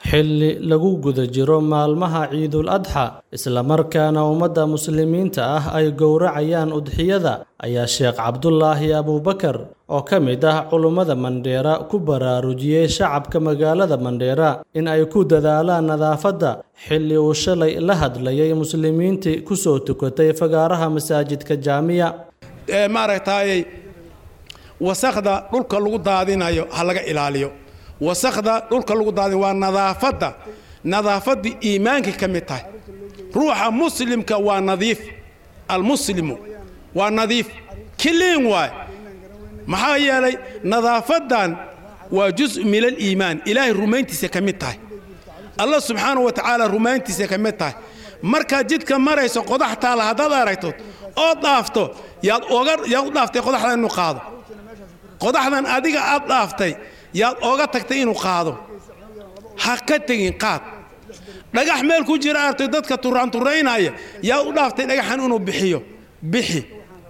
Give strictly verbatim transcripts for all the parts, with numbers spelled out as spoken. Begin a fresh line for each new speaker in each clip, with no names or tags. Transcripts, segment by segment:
xilli lagu guda jiro maalmaha Ciidul Adha isla markaana ummadda muslimiinta ah ay gowracayaan udhiyada ayaa Sheekh Cabdullaahi Abuubakar oo ka mid ah culimada Mandheera ku baraarujiyay shacabka magaalada Mandheera in ay ku dadaalaan nadaafadda xilli uu shalay la hadlayay muslimiintii ku soo tukatay fagaaraha masaajidka Jaamiya
ee maaragtay wasaqda dhulka lagu daadinayo ha laga ilaaliyo wasaqda dhulka lagu daadin waa nadaafadda nadaafadda iimaanka kamid tahay ruuxa muslimka waa nadiif almuslimu waa nadiif kiliin waay maxaa yeelay nadaafadan waa juz min al-iimaan ilaahay rumayntiisa kamid tahay Allah subhanahu wa ta'ala rumayntiisa kamid tahay marka jidka marayso qodax taala hadaad aragto oo dhaafto yaad oga yaad dhaaftay qodaxda inuu qaado qodaxdan adiga aad dhaaftay yaad oga tagtay inuu qaado ha ka tagin qaad dhagax meel ku jira artay dadka turaan turaynaya yaad u dhaaftay dhagaxan inuu bixiyo bixi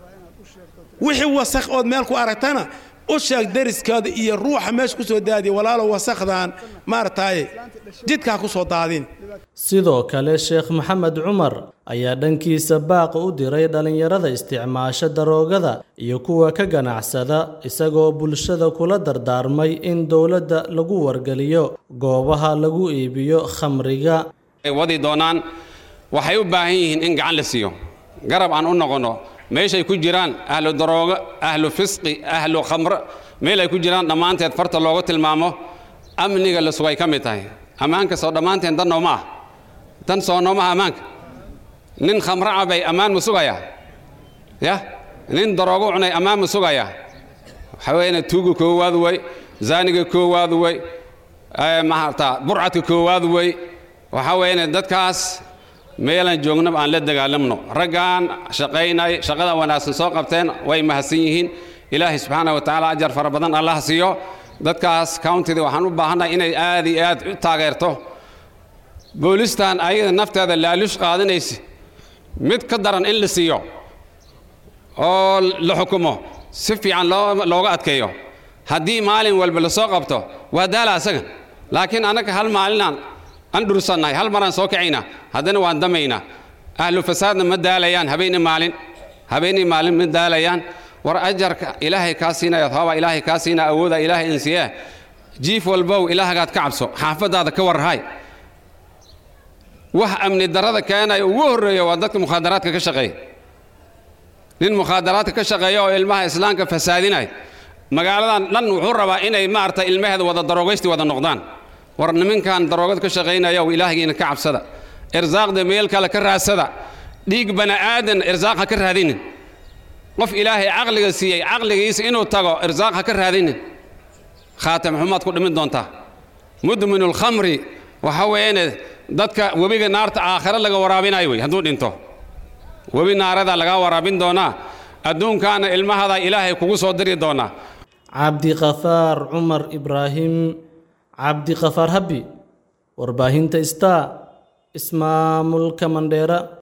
wixii wasakh oo meel ku aragtana u sheeg dariskaada iyo ruuxa meesh ku soo daadiy walaalo wasakhdan maartay jidka ku soo daadin
sidoo kale Sheekh Maxamed Umar ayaa dhankiisa baaq u diray dhalinyarada isticmaasha daroogada iyo kuwa ka ganacsada isagoo bulshada kula dardaarmay in dawladda lagu wargaliyo goobaha lagu iibiyo khamriga
ay wadi doonaan waxay u baahan yihiin in gacan la siiyo garab aan u noqono meeshay ku jiraan ahlu darooga ahlu fisqi ahlu khamr meel ay ku jiraan dhamaanteed farta looga tilmaamo amniga la sugay kamid tahay amaanka soo dhamaanteen dan nooma tan soo nooma amaanka nin khamra abay amaan musugaya ya nin daroogo cunay amaan musugaya waxaweena tuugu koowaad way zaaniga koowaad way ay maarta burcadka koowaad way waxaweena dadkaas meelan joognab aan la dagaalamno ragaan shaqeynay shaqada wanaagsan soo qabteen way mahadsan yihiin ilaahi subhanahu wa ta'ala ajar farabadan allah siiyo dadkaas county-da waxaan u baahanahay inay aad iyo aad u taageerto boolistan ayada nafteeda laalush qaadanaysa mid ka daran in la siiyo oo la xukumo si fiican looga adkeeyo haddii maalin walba la soo qabto waa daala asaga laakiin anaka hal maalinaan aan dhursanay hal maran soo kacayna haddana waan damayna ahlu fasaadna ma daalayaan habeen maalin habeen maalin ma daalayaan war ajarka ilaahay ka siinaya haba ilaahay ka siina awooda ilaahay insiya jiif walbow ilaahagaad ka cabso xaafadaada ka warhay wax amni darada keenay ugu horeeyo waa dadka mukhadaraadka ka shaqeeya nin mukhadaraadka ka shaqeeyo oo ilmaha islaamka fasaadinay magaaladan dhan wuxuu rabaa inay maarta ilmaheeda wada daroogaysti wada noqdaan war nimankan daroogad ka shaqeynaya oo ilaahiina ka cabsada irsaaqda meel kale ka raasada dhiig bana aadan irsaaq ka raadinin qof ilaahay aqliga siiyay aqligiisa inuu tago irsaaq ka raadinin khaatam xumaad ku dhimin doonta mudminul khamri waxa weeyne dadka wabiga naarta aakhira laga waraabinayo way haduu dhinto wabi naarada laga waraabin doona adduunkaana ilmahada ilaahay kugu soo diri doona
Abdi Ghaffar Umar Ibrahim Abdi Ghaffar Habi warbaahinta Star ismaamulka Mandheera.